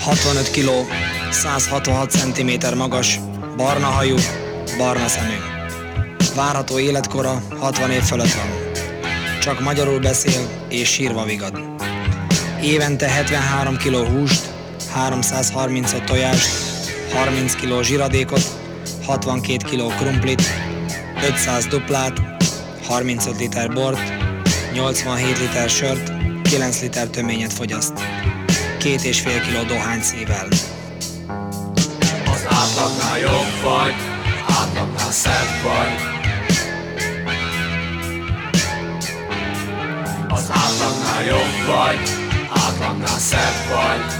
65 kg, 166 cm magas, barna hajú, barna szemű. Várható életkora 60 év fölött van. Csak magyarul beszél és sírva vigad. Évente 73 kg húst, 335 tojást, 30 kg zsiradékot, 62 kg krumplit, 500 duplát, 35 liter bort, 87 liter sört, 9 liter töményet fogyaszt. 2,5 kg dohányt szível. Az átlagnál jobb vagy, átlagnál szebb vagy. Az átlagnál jobb vagy, átlagnál szebb vagy.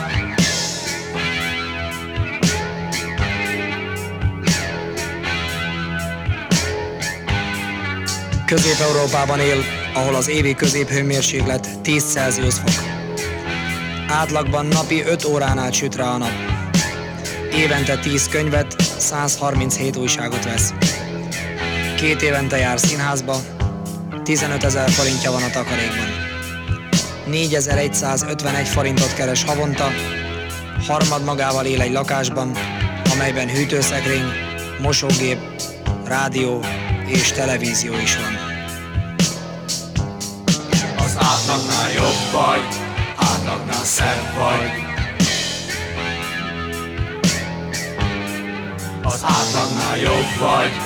Közép-Európában él, ahol az évi középhőmérséklet 10 Celsius fok. Átlagban napi 5 órán át süt rá a nap. Évente 10 könyvet, 137 újságot vesz. 2 évente jár színházba, 15 000 forintja van a takarékban. 4151 forintot keres havonta, harmad magával él egy lakásban, amelyben hűtőszekrény, mosógép, rádió és televízió is van. Az átlagnál jobb vagy, átlagnál szebb vagy. Az átlagnál jobb vagy,